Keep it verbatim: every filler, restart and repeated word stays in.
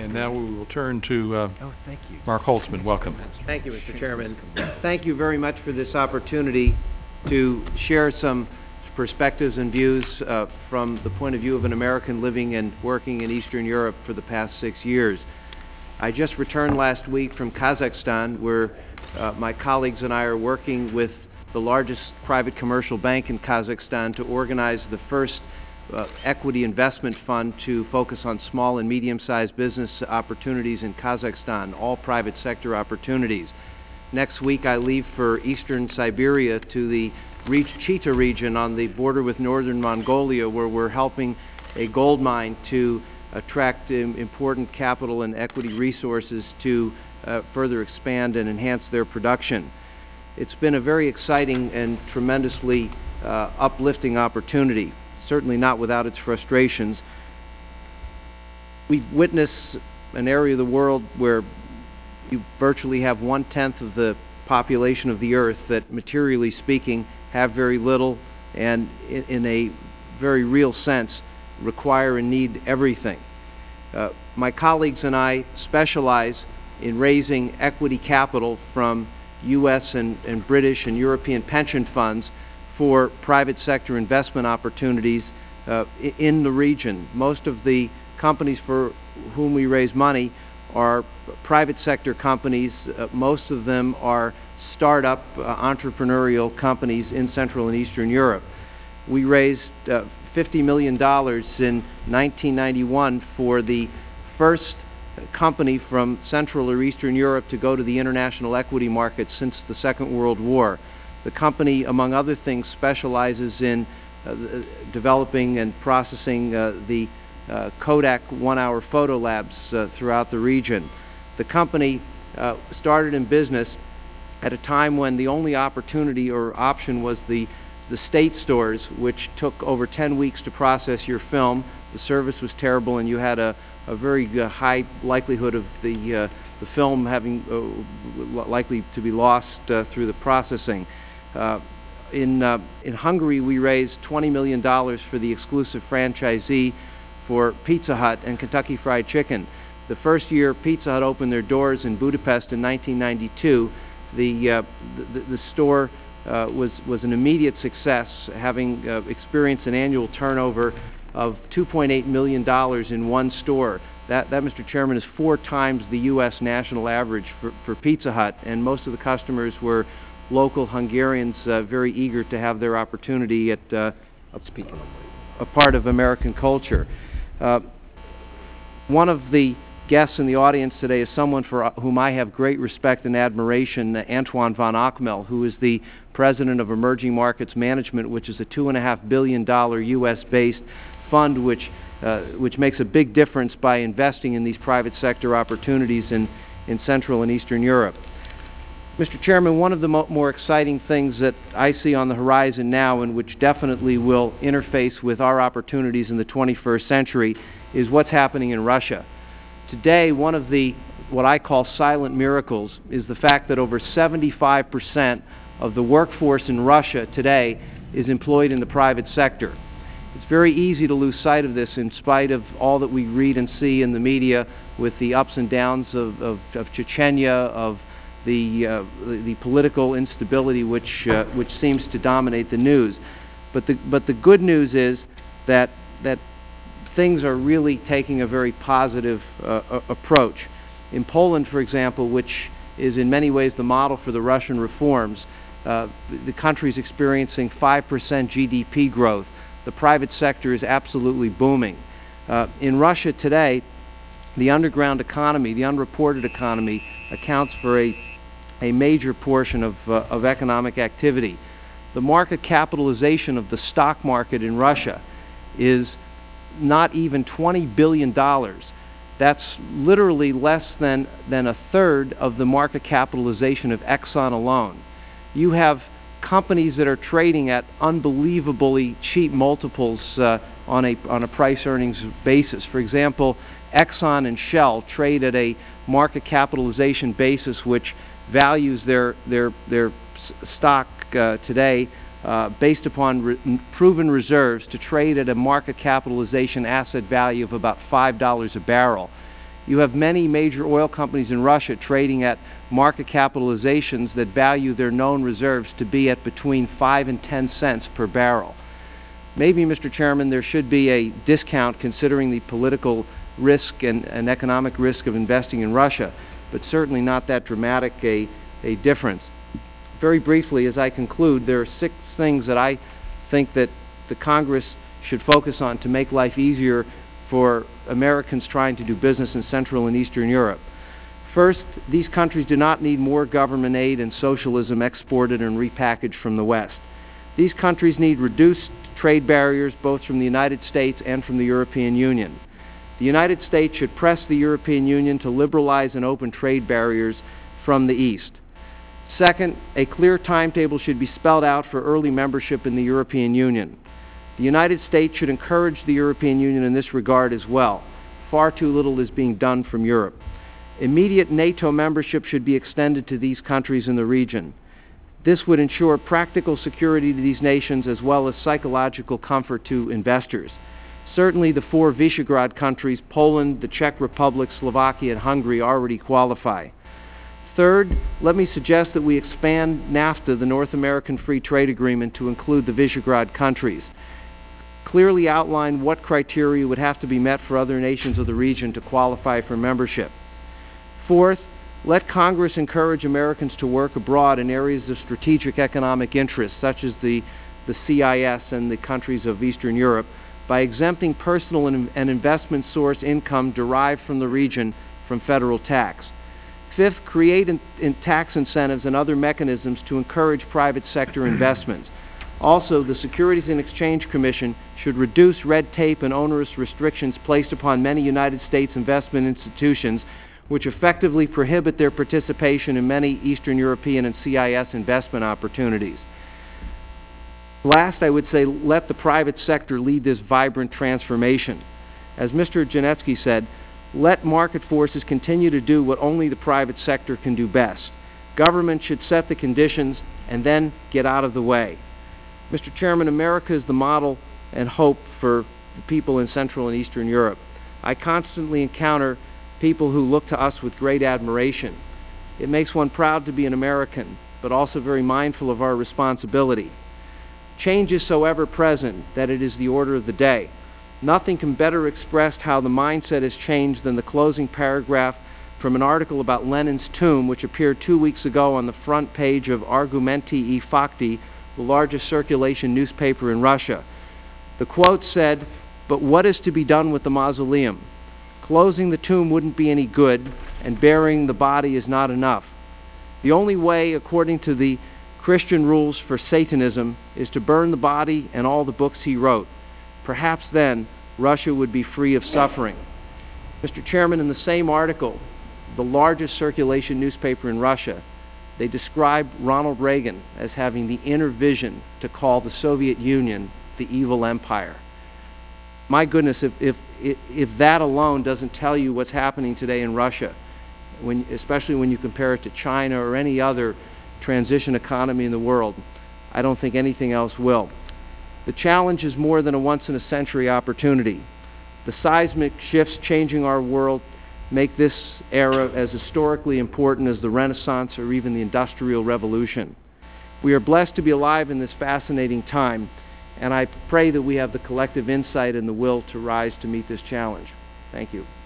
And now we will turn to uh, oh, thank you. Mark Holtzman. Welcome. Thank you, Mister Chairman. Thank you very much for this opportunity to share some perspectives and views uh, from the point of view of an American living and working in Eastern Europe for the past six years. I just returned last week from Kazakhstan, where uh, my colleagues and I are working with the largest private commercial bank in Kazakhstan to organize the first uh, equity investment fund to focus on small and medium-sized business opportunities in Kazakhstan, all private sector opportunities. Next week I leave for eastern Siberia to the Chita region on the border with northern Mongolia, where we're helping a gold mine to attract um, important capital and equity resources to uh, further expand and enhance their production. It's been a very exciting and tremendously uh, uplifting opportunity, certainly not without its frustrations. We've witnessed an area of the world where you virtually have one-tenth of the population of the earth that, materially speaking, have very little and in, in a very real sense require and need everything. Uh, my colleagues and I specialize in raising equity capital from U S and, and British and European pension funds for private sector investment opportunities uh, in the region. Most of the companies for whom we raise money are private sector companies. Uh, most of them are startup uh, entrepreneurial companies in Central and Eastern Europe. We raised uh, fifty million dollars in nineteen ninety-one for the first company from Central or Eastern Europe to go to the international equity market since the Second World War. The company, among other things, specializes in uh, developing and processing uh, the uh, Kodak one-hour photo labs uh, throughout the region. The company uh, started in business at a time when the only opportunity or option was the the state stores, which took over ten weeks to process your film. The service was terrible, and you had a, a very uh, high likelihood of the, uh, the film having uh, likely to be lost uh, through the processing. Uh, in, uh, in Hungary, we raised twenty million dollars for the exclusive franchisee for Pizza Hut and Kentucky Fried Chicken. The first year Pizza Hut opened their doors in Budapest in nineteen ninety-two, the, uh, the, the store Uh, was, was an immediate success, having uh, experienced an annual turnover of two point eight million dollars in one store. That, that, Mister Chairman, is four times the U S national average for, for Pizza Hut, and most of the customers were local Hungarians uh, very eager to have their opportunity at uh, a, a part of American culture. Uh, one of the guests in the audience today is someone for whom I have great respect and admiration, uh, Antoine von Ochmel, who is the President of Emerging Markets Management, which is a two and a half billion dollar U S based fund which, uh, which makes a big difference by investing in these private sector opportunities in, in Central and Eastern Europe. Mister Chairman, one of the mo more exciting things that I see on the horizon now, and which definitely will interface with our opportunities in the twenty-first century, is what's happening in Russia. Today, one of the, what I call silent miracles, is the fact that over seventy-five percent of the workforce in Russia today is employed in the private sector. It's very easy to lose sight of this in spite of all that we read and see in the media with the ups and downs of, of, of Chechnya, of the, uh, the, the political instability which, uh, which seems to dominate the news. But the, but the good news is that, that things are really taking a very positive uh, approach. In Poland, for example, which is in many ways the model for the Russian reforms, uh, the country is experiencing five percent G D P growth. The private sector is absolutely booming. Uh, in Russia today, the underground economy, the unreported economy, accounts for a, a major portion of, uh, of economic activity. The market capitalization of the stock market in Russia is not even twenty billion dollars. That's literally less than, than a third of the market capitalization of Exxon alone. You have companies that are trading at unbelievably cheap multiples uh, on a, on a price-earnings basis. For example, Exxon and Shell trade at a market capitalization basis which values their, their, their stock uh, today Uh, based upon re proven reserves to trade at a market capitalization asset value of about five dollars a barrel. You have many major oil companies in Russia trading at market capitalizations that value their known reserves to be at between five and ten cents per barrel. Maybe, Mister Chairman, there should be a discount considering the political risk and, and economic risk of investing in Russia, but certainly not that dramatic a, a difference. Very briefly, as I conclude, there are six things that I think that the Congress should focus on to make life easier for Americans trying to do business in Central and Eastern Europe. First, these countries do not need more government aid and socialism exported and repackaged from the West. These countries need reduced trade barriers both from the United States and from the European Union. The United States should press the European Union to liberalize and open trade barriers from the East. Second, a clear timetable should be spelled out for early membership in the European Union. The United States should encourage the European Union in this regard as well. Far too little is being done from Europe. Immediate NATO membership should be extended to these countries in the region. This would ensure practical security to these nations as well as psychological comfort to investors. Certainly the four Visegrad countries, Poland, the Czech Republic, Slovakia, and Hungary already qualify. Third, let me suggest that we expand NAFTA, the North American Free Trade Agreement, to include the Visegrad countries. Clearly outline what criteria would have to be met for other nations of the region to qualify for membership. Fourth, let Congress encourage Americans to work abroad in areas of strategic economic interest, such as the, the C I S and the countries of Eastern Europe, by exempting personal and, and investment source income derived from the region from federal tax. Fifth, create in, in tax incentives and other mechanisms to encourage private sector investments. Also, the Securities and Exchange Commission should reduce red tape and onerous restrictions placed upon many United States investment institutions, which effectively prohibit their participation in many Eastern European and C I S investment opportunities. Last, I would say let the private sector lead this vibrant transformation. As Mister Janetsky said, let market forces continue to do what only the private sector can do best. Government should set the conditions and then get out of the way. Mister Chairman, America is the model and hope for the people in Central and Eastern Europe. I constantly encounter people who look to us with great admiration. It makes one proud to be an American, but also very mindful of our responsibility. Change is so ever present that it is the order of the day. Nothing can better express how the mindset has changed than the closing paragraph from an article about Lenin's tomb, which appeared two weeks ago on the front page of Argumenty i Fakty, the largest circulation newspaper in Russia. The quote said, "But what is to be done with the mausoleum? Closing the tomb wouldn't be any good, and burying the body is not enough. The only way, according to the Christian rules for Satanism, is to burn the body and all the books he wrote. Perhaps then Russia would be free of suffering." Mister Chairman, in the same article, the largest circulation newspaper in Russia, they described Ronald Reagan as having the inner vision to call the Soviet Union the evil empire. My goodness, if, if, if that alone doesn't tell you what's happening today in Russia, when, especially when you compare it to China or any other transition economy in the world, I don't think anything else will. The challenge is more than a once-in-a-century opportunity. The seismic shifts changing our world make this era as historically important as the Renaissance or even the Industrial Revolution. We are blessed to be alive in this fascinating time, and I pray that we have the collective insight and the will to rise to meet this challenge. Thank you.